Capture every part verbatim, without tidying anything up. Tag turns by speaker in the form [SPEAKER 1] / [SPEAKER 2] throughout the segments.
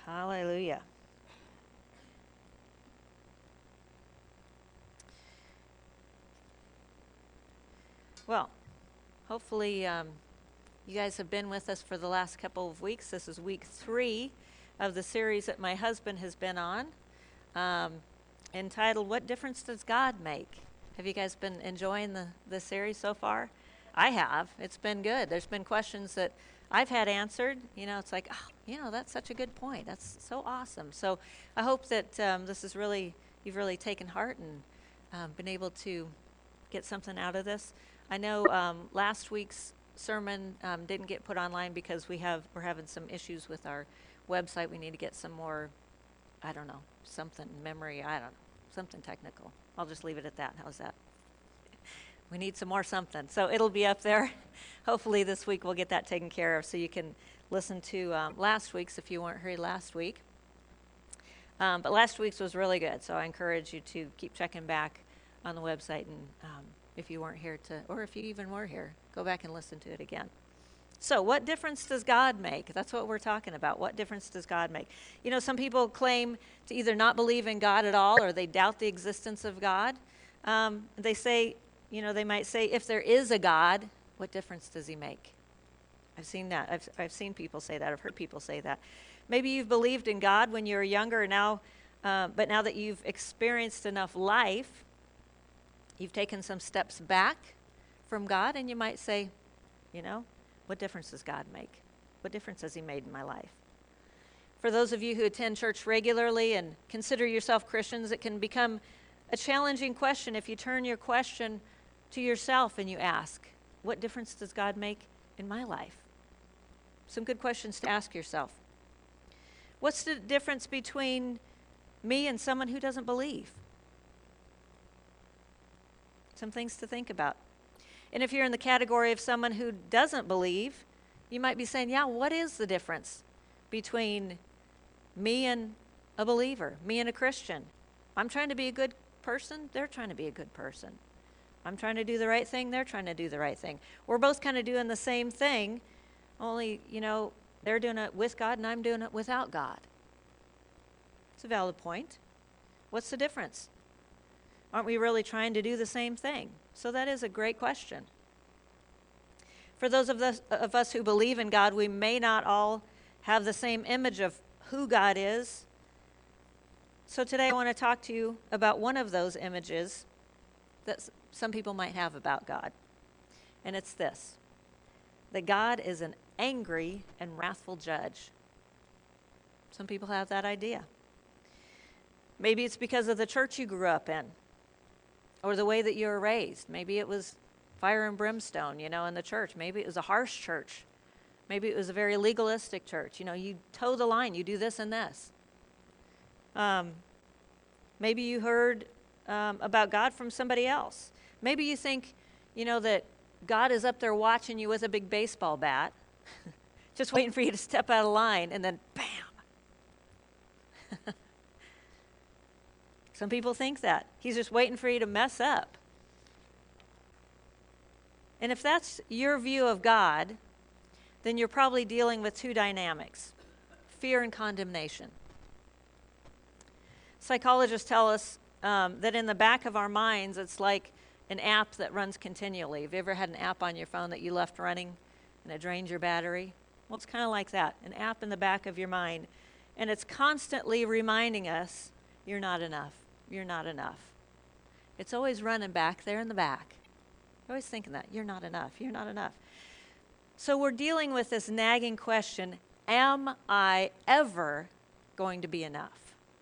[SPEAKER 1] Hallelujah. Well, hopefully um, you guys have been with us for the last couple of weeks. This is week three of the series that my husband has been on, um, entitled, What Difference Does God Make? Have you guys been enjoying the, the series so far? I have. It's been good. There's been questions that I've had answered. You know, it's like, oh, you know, that's such a good point. That's so awesome. So I hope that um, this is really, you've really taken heart and um, been able to get something out of this. I know um, last week's sermon um, didn't get put online because we have we're having some issues with our website. We need to get some more, I don't know, something memory. I don't know, something technical. I'll just leave it at that. How's that? We need some more something. So it'll be up there. Hopefully this week we'll get that taken care of so you can listen to um, last week's if you weren't here last week. Um, but last week's was really good, so I encourage you to keep checking back on the website, and um, if you weren't here to, or if you even were here, go back and listen to it again. So what difference does God make? That's what we're talking about. What difference does God make? You know, some people claim to either not believe in God at all or they doubt the existence of God. Um, they say, you know, they might say, if there is a God, what difference does he make? I've seen that. I've, I've seen people say that. I've heard people say that. Maybe you've believed in God when you were younger, now, uh, but now that you've experienced enough life, you've taken some steps back from God, and you might say, you know, what difference does God make? What difference has he made in my life? For those of you who attend church regularly and consider yourself Christians, it can become a challenging question if you turn your question to yourself and you ask, what difference does God make in my life? Some good questions to ask yourself. What's the difference between me and someone who doesn't believe? Some things to think about. And if you're in the category of someone who doesn't believe, you might be saying, yeah, what is the difference between me and a believer, me and a Christian? I'm trying to be a good person, they're trying to be a good person. I'm trying to do the right thing, they're trying to do the right thing. We're both kind of doing the same thing, only, you know, they're doing it with God and I'm doing it without God. It's a valid point. What's the difference? Aren't we really trying to do the same thing? So that is a great question. For those of us, of us who believe in God, we may not all have the same image of who God is. So today I want to talk to you about one of those images that some people might have about God. And it's this, that God is an angry and wrathful judge. Some people have that idea. Maybe it's because of the church you grew up in, or the way that you were raised. Maybe it was fire and brimstone, you know, in the church. Maybe it was a harsh church. Maybe it was a very legalistic church. You know, you toe the line, you do this and this. Um, maybe you heard um, about God from somebody else. Maybe you think, you know, that God is up there watching you with a big baseball bat, just waiting for you to step out of line, and then bam. Some people think that. He's just waiting for you to mess up. And if that's your view of God, then you're probably dealing with two dynamics, fear and condemnation. Psychologists tell us um, that in the back of our minds, it's like an app that runs continually. Have you ever had an app on your phone that you left running and it drains your battery? Well, it's kind of like that, an app in the back of your mind. And it's constantly reminding us, you're not enough. You're not enough. It's always running back there in the back. You're always thinking that. You're not enough. You're not enough. So we're dealing with this nagging question, am I ever going to be enough?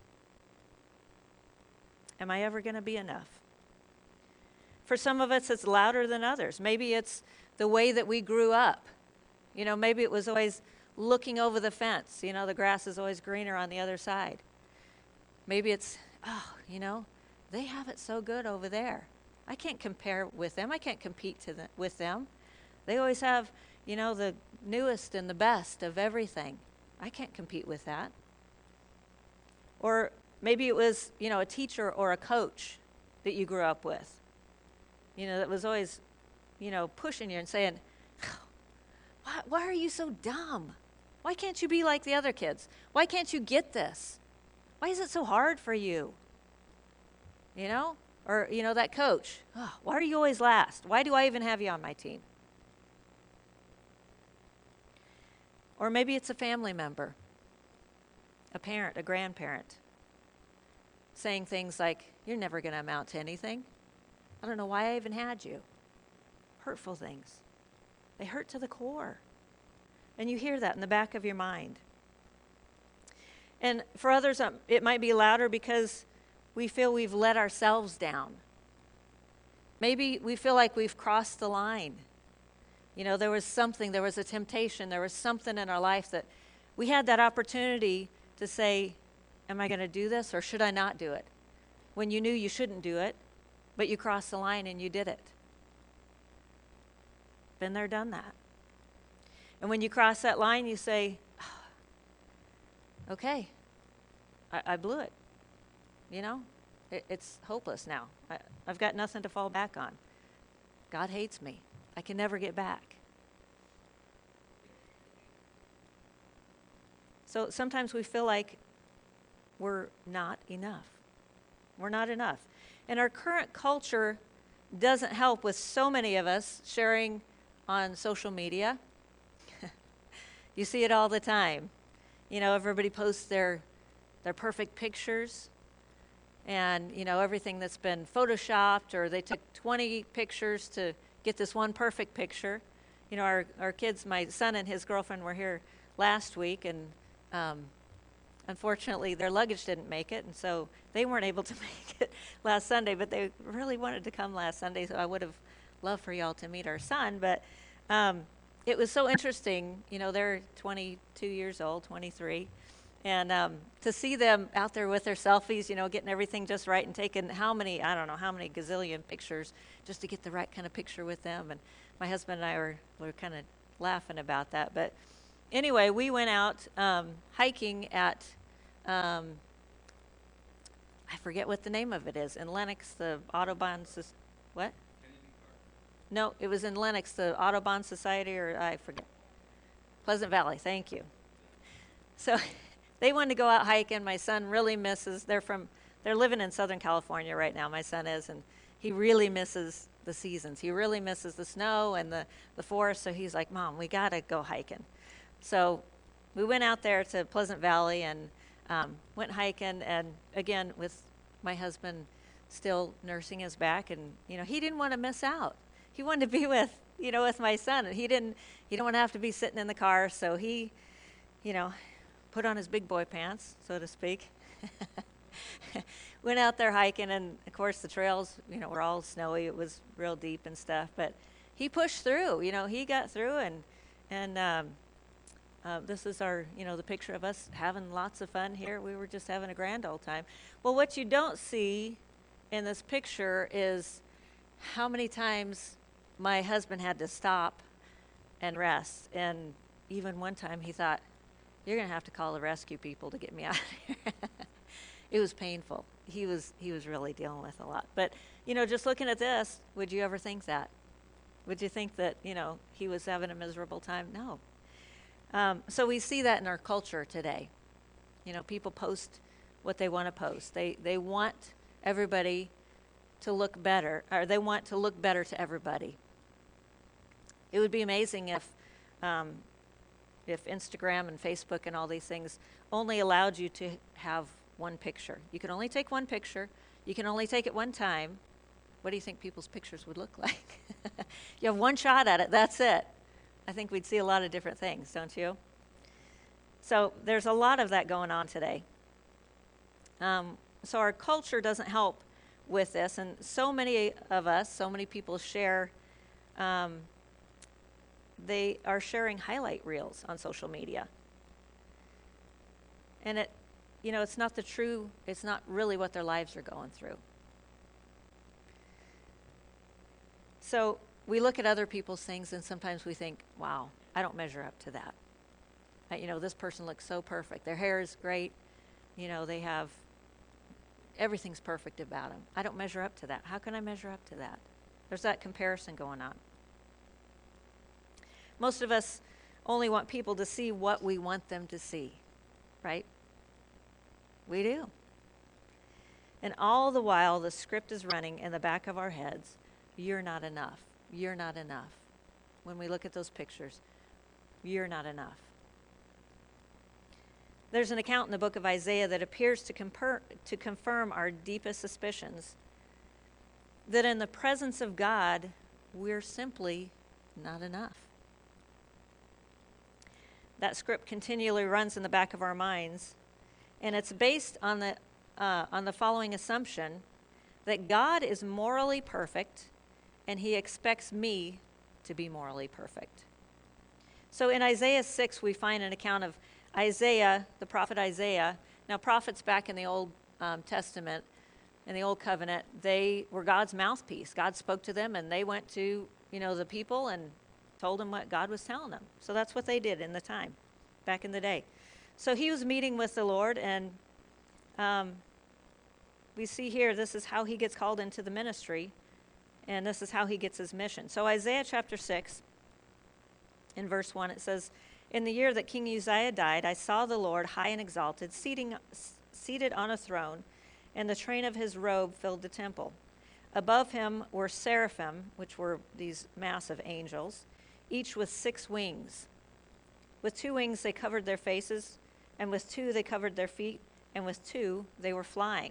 [SPEAKER 1] Am I ever going to be enough? For some of us, it's louder than others. Maybe it's the way that we grew up. You know, maybe it was always looking over the fence. You know, the grass is always greener on the other side. Maybe it's, oh, you know, they have it so good over there. I can't compare with them. I can't compete to the, with them. They always have, you know, the newest and the best of everything. I can't compete with that. Or maybe it was, you know, a teacher or a coach that you grew up with. You know, that was always, you know, pushing you and saying, why, why are you so dumb? Why can't you be like the other kids? Why can't you get this? Why is it so hard for you? You know? Or, you know, that coach. Oh, why are you always last? Why do I even have you on my team? Or maybe it's a family member, a parent, a grandparent, saying things like, you're never going to amount to anything. I don't know why I even had you. Hurtful things. They hurt to the core. And you hear that in the back of your mind. And for others, um, it might be louder because we feel we've let ourselves down. Maybe we feel like we've crossed the line. You know, there was something, there was a temptation, there was something in our life that we had that opportunity to say, am I going to do this or should I not do it? When you knew you shouldn't do it, but you crossed the line and you did it. Been there, done that. And when you cross that line, you say, oh, okay, I, I blew it. You know, it, it's hopeless now. I, I've got nothing to fall back on. God hates me. I can never get back. So sometimes we feel like we're not enough. We're not enough. And our current culture doesn't help with so many of us sharing on social media. You see it all the time. You know, everybody posts their their perfect pictures and, you know, everything that's been photoshopped, or they took twenty pictures to get this one perfect picture. You know, our, our kids, my son and his girlfriend were here last week, and um, unfortunately their luggage didn't make it, and so they weren't able to make it last Sunday, but they really wanted to come last Sunday, so I would have loved for y'all to meet our son. But um, it was so interesting. You know, they're twenty-two years old, twenty-three, and um, to see them out there with their selfies, you know, getting everything just right and taking how many, I don't know, how many gazillion pictures just to get the right kind of picture with them. And my husband and I were, were kind of laughing about that. But anyway, we went out um, hiking at, um, I forget what the name of it is, in Lenox, the Audubon, what? No, it was in Lenox, the Audubon Society, or I forget. Pleasant Valley, thank you. So they wanted to go out hiking. My son really misses, they're from, they're living in Southern California right now, my son is, and he really misses the seasons. He really misses the snow and the, the forest, so he's like, Mom, we gotta go hiking. So we went out there to Pleasant Valley and um, went hiking, and again, with my husband still nursing his back, and you know, he didn't want to miss out. He wanted to be with, you know, with my son, and he didn't, he didn't want to have to be sitting in the car, so he, you know, put on his big boy pants, so to speak. Went out there hiking, and of course the trails, you know, were all snowy. It was real deep and stuff, but he pushed through. You know, he got through, and and um, uh, this is our, you know, the picture of us having lots of fun here. We were just having a grand old time. Well, what you don't see in this picture is how many times my husband had to stop and rest. And even one time he thought, you're going to have to call the rescue people to get me out of here. It was painful. He was he was really dealing with a lot. But, you know, just looking at this, would you ever think that? Would you think that, you know, he was having a miserable time? No. Um, so we see that in our culture today. You know, people post what they want to post. They they want everybody to look better, or they want to look better to everybody. It would be amazing if um, if Instagram and Facebook and all these things only allowed you to have one picture. You can only take one picture. You can only take it one time. What do you think people's pictures would look like? You have one shot at it, that's it. I think we'd see a lot of different things, don't you? So there's a lot of that going on today. Um, so our culture doesn't help with this, and so many of us, so many people share, um, they are sharing highlight reels on social media. And it, you know, it's not the true, it's not really what their lives are going through. So we look at other people's things and sometimes we think, wow, I don't measure up to that. Uh, you know, this person looks so perfect. Their hair is great. You know, they have, everything's perfect about them. I don't measure up to that. How can I measure up to that? There's that comparison going on. Most of us only want people to see what we want them to see, right? We do. And all the while, the script is running in the back of our heads. You're not enough. You're not enough. When we look at those pictures, you're not enough. There's an account in the book of Isaiah that appears to, compar- to confirm our deepest suspicions that in the presence of God, we're simply not enough. That script continually runs in the back of our minds, and it's based on the uh, on the following assumption that God is morally perfect, and he expects me to be morally perfect. So in Isaiah six, we find an account of Isaiah, the prophet Isaiah. Now, prophets back in the Old um, Testament, in the Old Covenant, they were God's mouthpiece. God spoke to them, and they went to, you know, the people and told them what God was telling them. So that's what they did in the time, back in the day. So he was meeting with the Lord, and um, we see here, this is how he gets called into the ministry, and this is how he gets his mission. So Isaiah chapter six, in verse one, it says, "In the year that King Uzziah died, I saw the Lord high and exalted, seating, seated on a throne, and the train of his robe filled the temple. Above him were seraphim," which were these massive angels, "each with six wings. With two wings they covered their faces, and with two they covered their feet, and with two they were flying."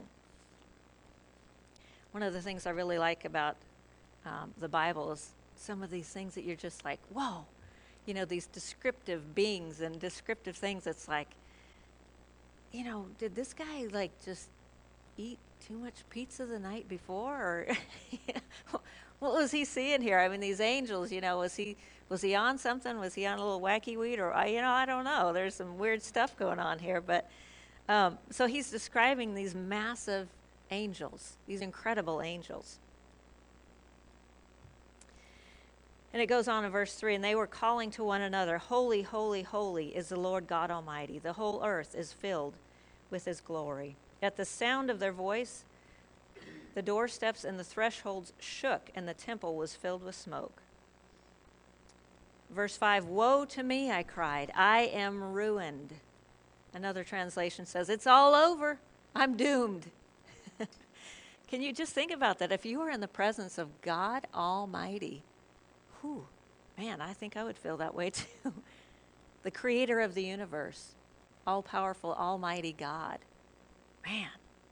[SPEAKER 1] One of the things I really like about um, the Bible is some of these things that you're just like, whoa, you know, these descriptive beings and descriptive things. It's like, you know, did this guy like just eat too much pizza the night before, or you know, what was he seeing here? I mean, these angels, you know, was he was he on something? Was he on a little wacky weed, or I, you know, I don't know. There's some weird stuff going on here, but um, so he's describing these massive angels, these incredible angels. And it goes on in verse three, "And they were calling to one another, 'Holy, holy, holy is the Lord God Almighty. The whole earth is filled with his glory.' At the sound of their voice, the doorsteps and the thresholds shook, and the temple was filled with smoke." Verse five, "Woe to me," I cried, "I am ruined." Another translation says, "It's all over. I'm doomed." Can you just think about that? If you were in the presence of God Almighty, whew, man, I think I would feel that way too. The creator of the universe, all-powerful, almighty God. Man,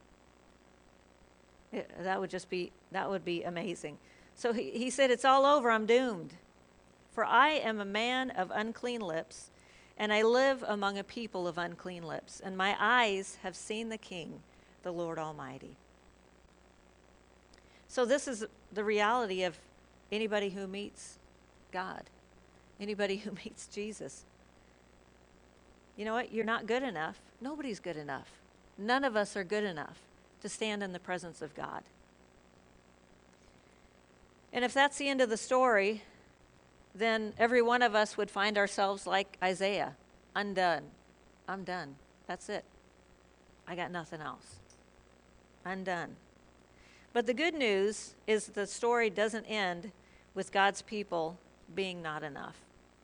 [SPEAKER 1] it, that would just be, that would be amazing. So he, he said, "It's all over, I'm doomed. For I am a man of unclean lips, and I live among a people of unclean lips, and my eyes have seen the King, the Lord Almighty." So this is the reality of anybody who meets God, anybody who meets Jesus. You know what? You're not good enough. Nobody's good enough. None of us are good enough to stand in the presence of God. And if that's the end of the story, then every one of us would find ourselves like Isaiah, undone. I'm done. That's it. I got nothing else. Undone. But the good news is the story doesn't end with God's people being not enough.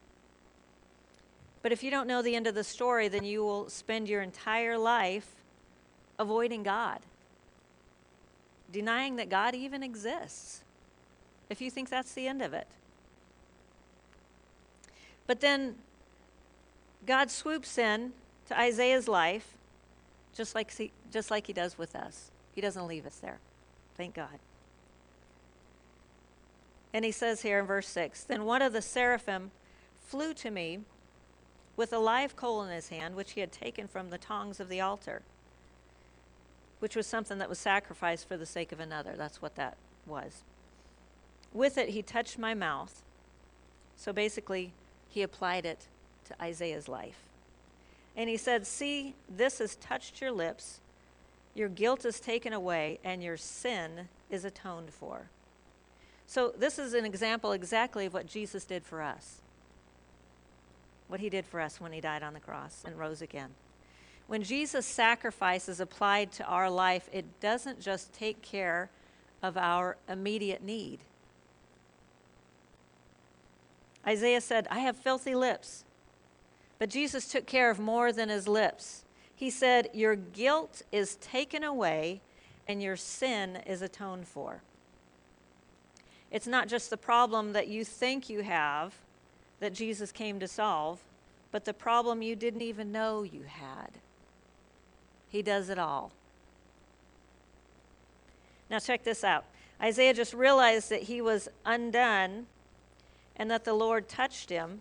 [SPEAKER 1] But if you don't know the end of the story, then you will spend your entire life avoiding God, denying that God even exists, if you think that's the end of it. But then God swoops in to Isaiah's life, just like he, just like he does with us. He doesn't leave us there. Thank God. And he says here in verse six, "Then one of the seraphim flew to me with a live coal in his hand, which he had taken from the tongs of the altar," which was something that was sacrificed for the sake of another. That's what that was. "With it he touched my mouth." So basically, he applied it to Isaiah's life. And he said, "See, this has touched your lips. Your guilt is taken away, and your sin is atoned for." So this is an example exactly of what Jesus did for us. What he did for us when he died on the cross and rose again. When Jesus' sacrifice is applied to our life, it doesn't just take care of our immediate need. Isaiah said, "I have filthy lips, But Jesus took care of more than his lips. He said, your guilt is taken away and your sin is atoned for. It's not just the problem that you think you have that Jesus came to solve, but the problem you didn't even know you had. He does it all. Now check this out. Isaiah just realized that he was undone and that the Lord touched him.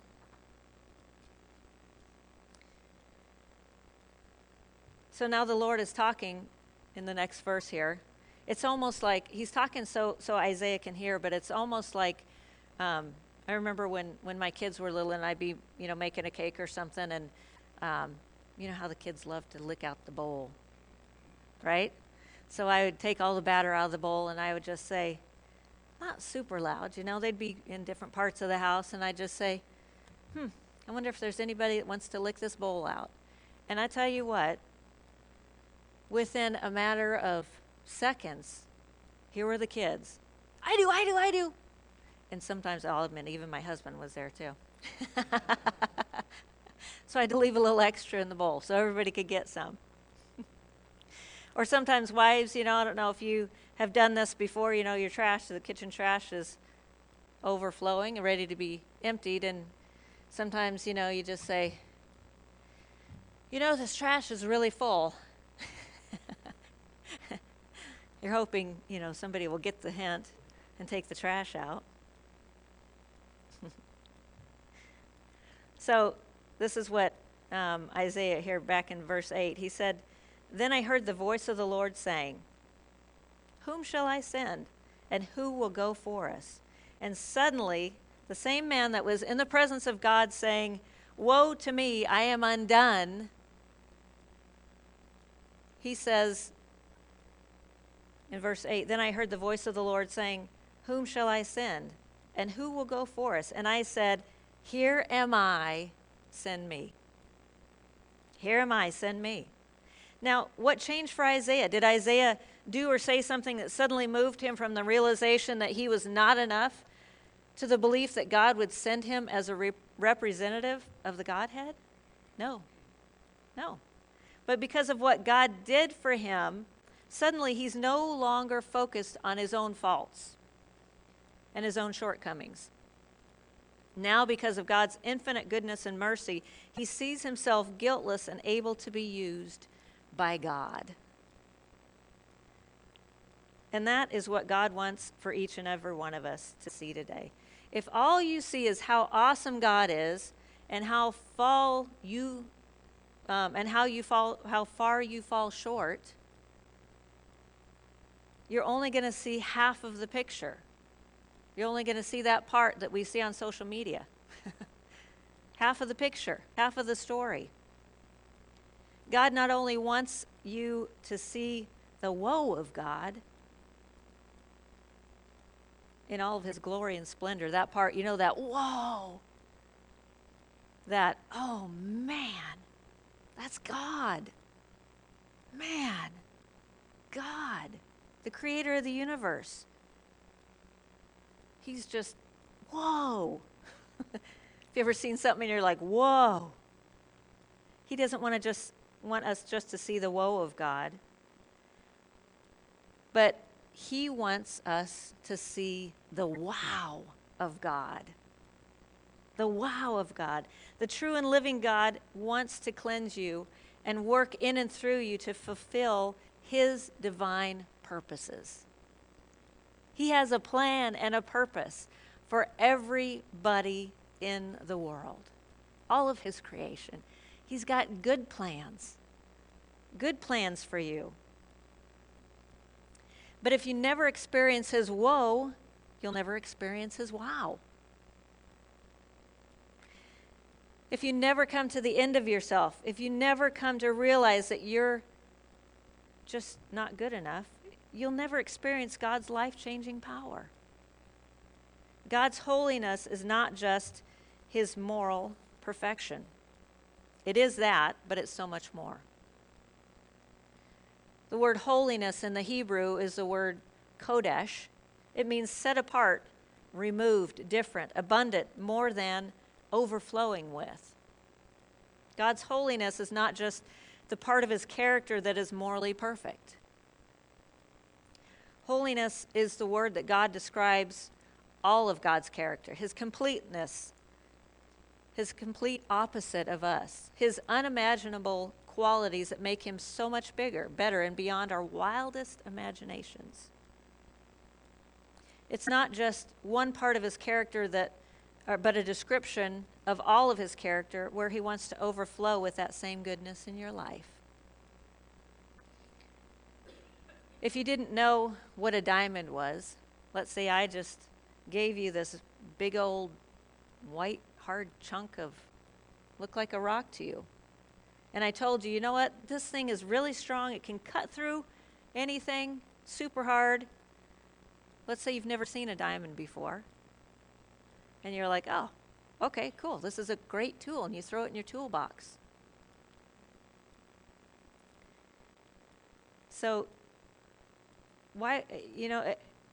[SPEAKER 1] So now the Lord is talking in the next verse here. It's almost like he's talking so so Isaiah can hear, but it's almost like um, I remember when, when my kids were little and I'd be, you know, making a cake or something, and um, you know how the kids love to lick out the bowl, right? So I would take all the batter out of the bowl and I would just say, not super loud, you know, they'd be in different parts of the house, and I'd just say, hmm, I wonder if there's anybody that wants to lick this bowl out. And I tell you what, within a matter of seconds, here were the kids. I do, I do, I do. And sometimes, I'll admit, even my husband was there too. So I had to leave a little extra in the bowl so everybody could get some. Or sometimes wives, you know, I don't know if you have done this before, you know, your trash, the kitchen trash is overflowing and ready to be emptied. And sometimes, you know, you just say, you know, this trash is really full. You're hoping, you know, somebody will get the hint and take the trash out. So this is what um, Isaiah here back in verse eight, he said, then I heard the voice of the Lord saying, whom shall I send, and who will go for us? And suddenly, the same man that was in the presence of God saying, woe to me, I am undone, he says in verse eight, then I heard the voice of the Lord saying, whom shall I send, and who will go for us? And I said, here am I, send me. Here am I, send me. Now, what changed for Isaiah? Did Isaiah do or say something that suddenly moved him from the realization that he was not enough to the belief that God would send him as a re- representative of the Godhead? No, no. But because of what God did for him, suddenly he's no longer focused on his own faults and his own shortcomings. Now, because of God's infinite goodness and mercy, he sees himself guiltless and able to be used by God. And that is what God wants for each and every one of us to see today. If all you see is how awesome God is and how fall you um, and how you fall, how far you fall short, you're only going to see half of the picture. You're only going to see that part that we see on social media. Half of the picture, half of the story. God not only wants you to see the woe of God in all of his glory and splendor, that part, you know, that whoa, that, oh man, that's God. Man, God, the creator of the universe. He's just, whoa. Have you ever seen something and you're like, whoa? He doesn't want to just want us just to see the woe of God, but he wants us to see the wow of God. The wow of God. The true and living God wants to cleanse you and work in and through you to fulfill his divine purposes. He has a plan and a purpose for everybody in the world, all of his creation. He's got good plans, good plans for you. But if you never experience his woe, you'll never experience his wow. If you never come to the end of yourself, if you never come to realize that you're just not good enough, you'll never experience God's life-changing power. God's holiness is not just his moral perfection. It is that, but it's so much more. The word holiness in the Hebrew is the word kodesh. It means set apart, removed, different, abundant, more than, overflowing with. God's holiness is not just the part of his character that is morally perfect. Holiness is the word that God describes all of God's character, his completeness, his complete opposite of us, his unimaginable qualities that make him so much bigger, better, and beyond our wildest imaginations. It's not just one part of his character that, or, but a description of all of his character where he wants to overflow with that same goodness in your life. If you didn't know what a diamond was, let's say I just gave you this big old white hard chunk of, looked like a rock to you. And I told you, you know what, this thing is really strong. It can cut through anything, super hard. Let's say you've never seen a diamond before. And you're like, oh, okay, cool. This is a great tool. And you throw it in your toolbox. So, why, you know,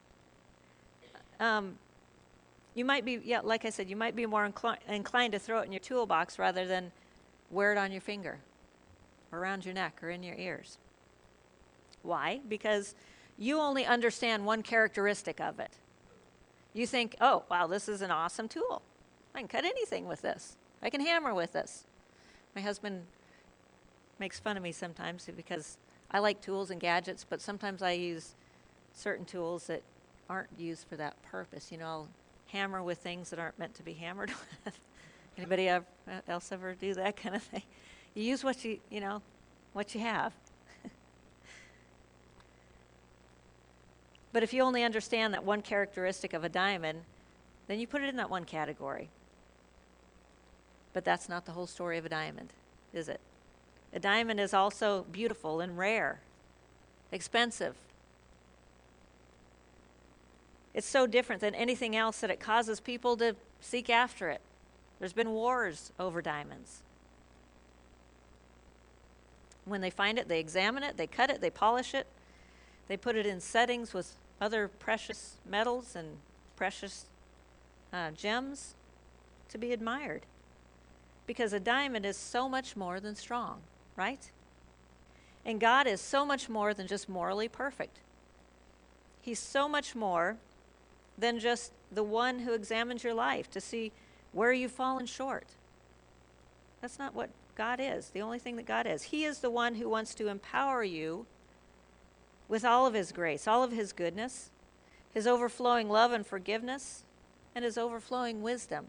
[SPEAKER 1] um, you might be, yeah, like I said, you might be more incli- inclined to throw it in your toolbox rather than wear it on your finger or around your neck or in your ears. Why? Because you only understand one characteristic of it. You think, oh, wow, this is an awesome tool. I can cut anything with this. I can hammer with this. My husband makes fun of me sometimes because I like tools and gadgets, but sometimes I use certain tools that aren't used for that purpose. You know, I'll hammer with things that aren't meant to be hammered with. Anybody ever, else ever do that kind of thing? You use what you, you know, what you have. But if you only understand that one characteristic of a diamond, then you put it in that one category. But that's not the whole story of a diamond, is it? A diamond is also beautiful and rare, expensive. It's so different than anything else that it causes people to seek after it. There's been wars over diamonds. When they find it, they examine it, they cut it, they polish it, they put it in settings with other precious metals and precious uh, gems to be admired. Because a diamond is so much more than strong, right? And God is so much more than just morally perfect. He's so much more than just the one who examines your life to see where you've fallen short. That's not what God is, the only thing that God is. He is the one who wants to empower you with all of his grace, all of his goodness, his overflowing love and forgiveness, and his overflowing wisdom.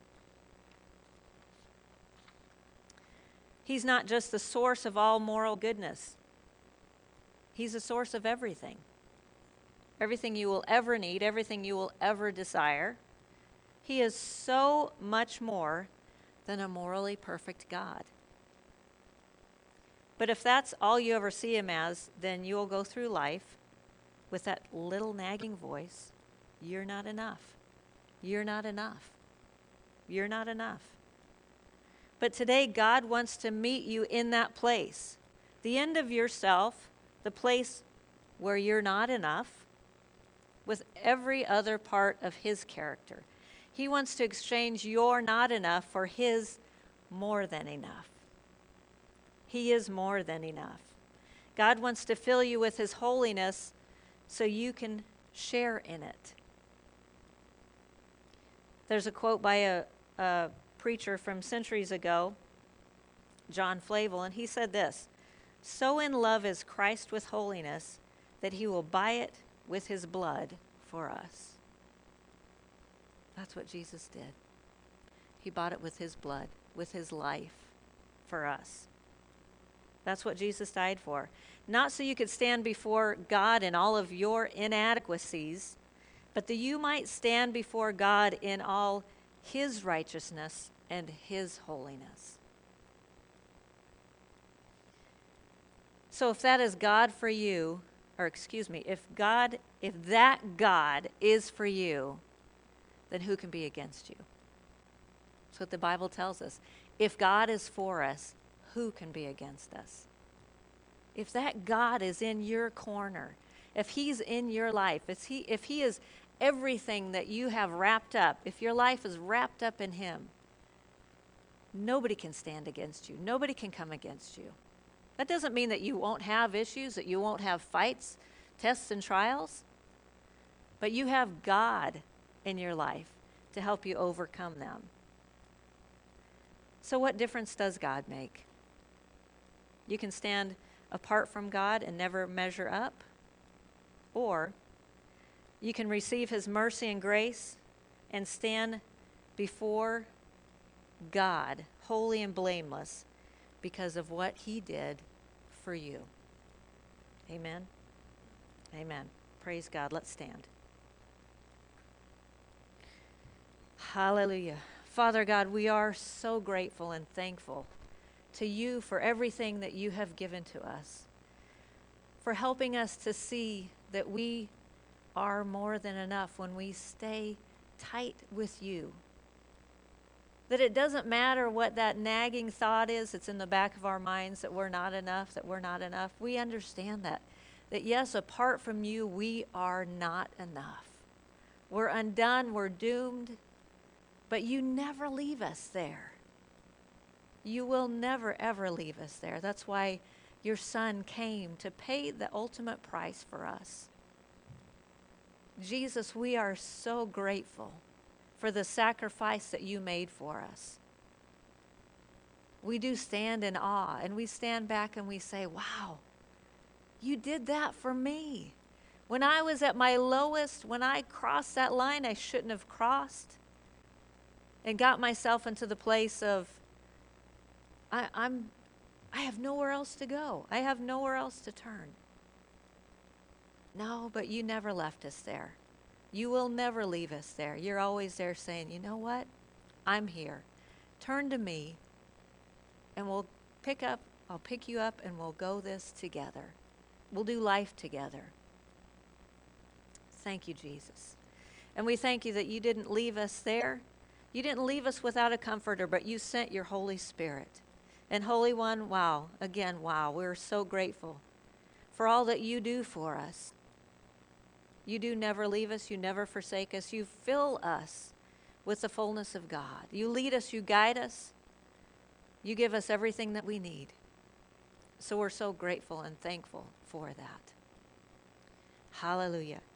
[SPEAKER 1] He's not just the source of all moral goodness. He's the source of everything. Everything you will ever need, everything you will ever desire. He is so much more than a morally perfect God. But if that's all you ever see him as, then you will go through life with that little nagging voice, you're not enough. You're not enough. You're not enough. But today, God wants to meet you in that place, the end of yourself, the place where you're not enough, with every other part of his character. He wants to exchange your not enough for his more than enough. He is more than enough. God wants to fill you with his holiness so you can share in it. There's a quote by a, a preacher from centuries ago, John Flavel, and he said this: "So in love is Christ with holiness that he will buy it with his blood for us." That's what Jesus did. He bought it with his blood, with his life for us. That's what Jesus died for. Not so you could stand before God in all of your inadequacies, but that you might stand before God in all his righteousness and his holiness. So if that is God for you, or excuse me, if God, if that God is for you, then who can be against you? That's what the Bible tells us. If God is for us, who can be against us? If that God is in your corner, if he's in your life, if he, if he is everything that you have wrapped up, if your life is wrapped up in him, nobody can stand against you. Nobody can come against you. That doesn't mean that you won't have issues, that you won't have fights, tests, and trials. But you have God in your life to help you overcome them. So what difference does God make? You can stand apart from God and never measure up, or you can receive his mercy and grace and stand before God, holy and blameless, because of what he did for you. Amen. Amen. Praise God. Let's stand. Hallelujah. Father God, we are so grateful and thankful to you for everything that you have given to us, for helping us to see that we are more than enough when we stay tight with you. That it doesn't matter what that nagging thought is that's in the back of our minds, that we're not enough, that we're not enough. We understand that. That yes, apart from you, we are not enough. We're undone, we're doomed, but you never leave us there. You will never, ever leave us there. That's why your Son came to pay the ultimate price for us. Jesus, we are so grateful for the sacrifice that you made for us. We do stand in awe, and we stand back and we say, wow, you did that for me. When I was at my lowest, when I crossed that line I shouldn't have crossed, and got myself into the place of, I, I'm, I have nowhere else to go. I have nowhere else to turn. No, but you never left us there. You will never leave us there. You're always there saying, you know what? I'm here. Turn to me, and we'll pick up, I'll pick you up, and we'll go this together. We'll do life together. Thank you, Jesus. And we thank you that you didn't leave us there. You didn't leave us without a comforter, but you sent your Holy Spirit. And Holy One, wow, again, wow, we're so grateful for all that you do for us. You do never leave us. You never forsake us. You fill us with the fullness of God. You lead us. You guide us. You give us everything that we need. So we're so grateful and thankful for that. Hallelujah.